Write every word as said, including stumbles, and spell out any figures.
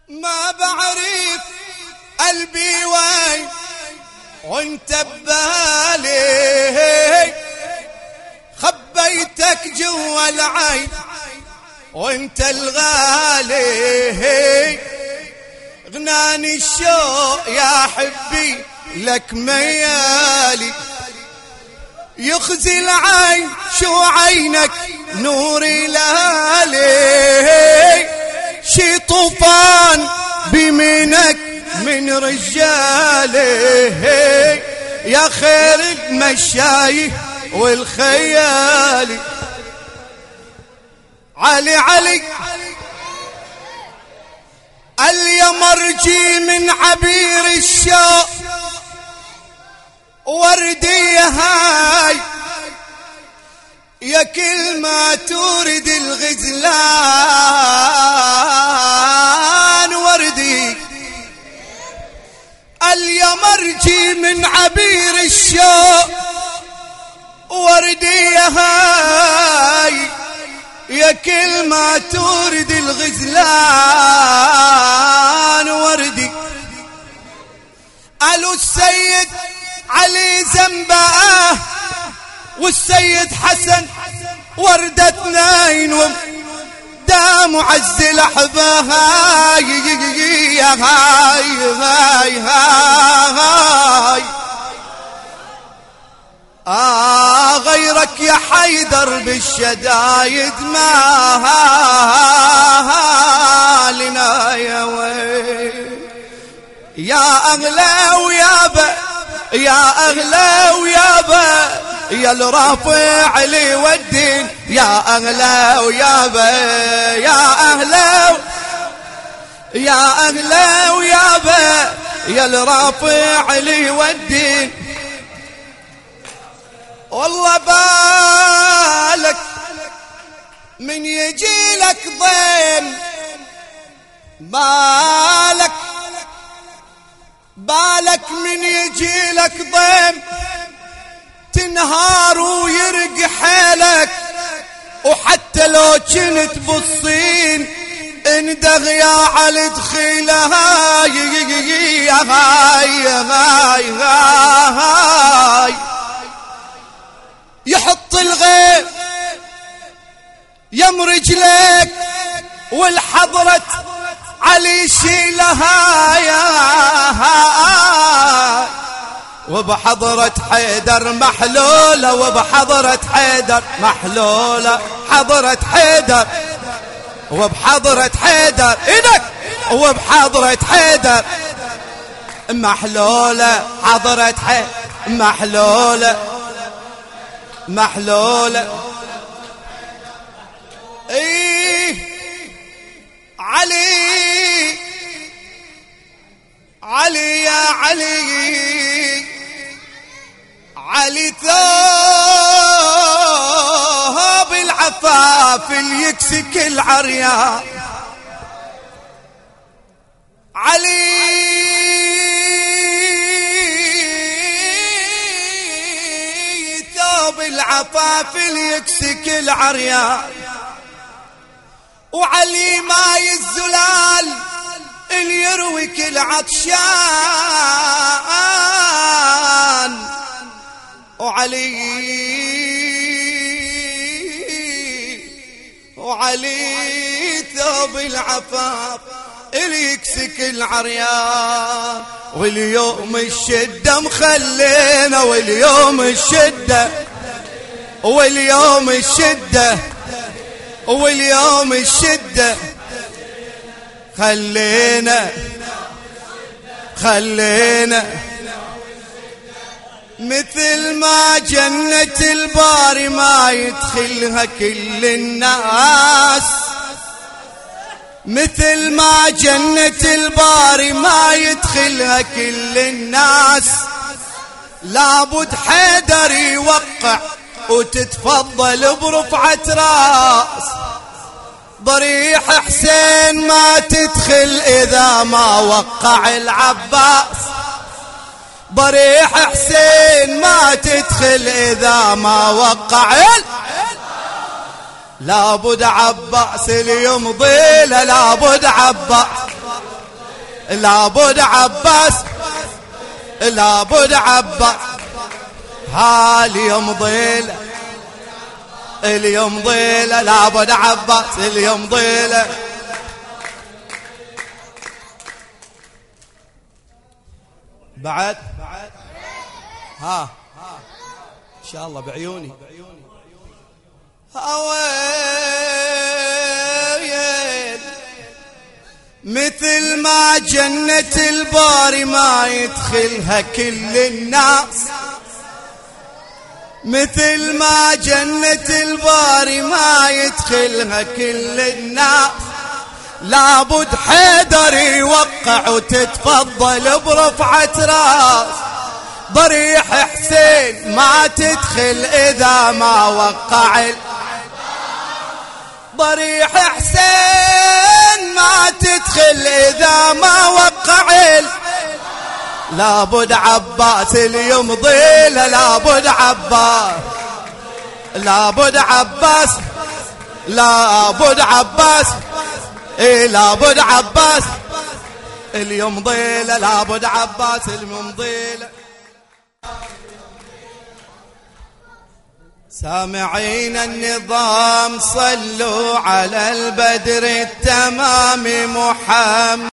ما بعرف قلبي وين وانت ببالي، خبيتك جوا العين وانت الغالي، غناني الشوق يا حبي لك ميالي، يخزي العين شو عينك نوري لالي، شي طوفان بمنك من رجالي، يا خير المشايخ والخيالي. علي علي اليمرجي من عبير الشوق، وردي هاي يا كل ما تورد الغزلان، وردي اليمرجي من عبير الشوق، وردي هاي يا كل ما تورد الغزلان، وردي قالوا السيد علي زنباه والسيد حسن وردة اثنين، دام عز الأحبة هاي هاي هاي هاي. آه غيرك يا حيدر بالشدايد ما لنا يا ويل، يا أغلى ويابا يا أغلى ويابا يا الرافع لي والدين، يا أغلى ويابا يا أغلى يا أغلى ويابا يا الرافع لي والدين. والله بالك من يجي لك ضيم، بالك بالك من يجي لك ضيم تنهار ويرق حيلك، وحتى لو كنت بالصين اندغ يا علي دخيلها هاي هاي هاي هاي، يحط الغيب يم رجليك والحضرة علي شيلها يا هاي، وبحضرة حيدر محلولة وبحضرة حيدر محلولة، حضرة حيدر وبحضرة حيدر إنك وبحضرة حيدر محلولة، حضرة حيدر محلولة محلولة. ايه علي علي يا علي علي ثوب العفاف اللي يكسك العريان، علي ثوب العفاف اللي يكسك العريان، وعلي ماي الزلال اللي يروي كل عطشان، وعلي وعلي ثوب العفاف اللي يكسك العريان. واليوم الشدة مخلينا، واليوم الشدة واليوم الشدة واليوم الشدة خلينا خلينا مثل ما جنة الباري ما يدخلها كل الناس، مثل ما جنة الباري ما يدخلها كل الناس، لابد حيدر يوقع وتتفضل برفعة راس، ضريح حسين ما تدخل إذا ما وقع العباس، ضريح حسين ما تدخل إذا ما وقع لابد عباس اليوم ضيله، لابد عباس لابد عباس لابد عباس هاليوم ضيله اليوم ضيله لابد عباس اليوم ضيله. بعد ها ان شاء الله بعيوني هويل مثل ما جنة الباري ما يدخلها كل الناس مثل ما جنة الباري ما يدخلها كل الناس لابد حيدر يوقع وتتفضل برفعة راس ضريح حسين ما تدخل إذا ما وقع ضريح حسين ما تدخل إذا ما وقع لابد عباس اليوم ضيله لابد عباس لابد عباس لابد عباس إيه لابد عباس اليوم ضيله لابد عباس اليوم ضيله. سامعين النظام صلوا على البدر التمام محمد.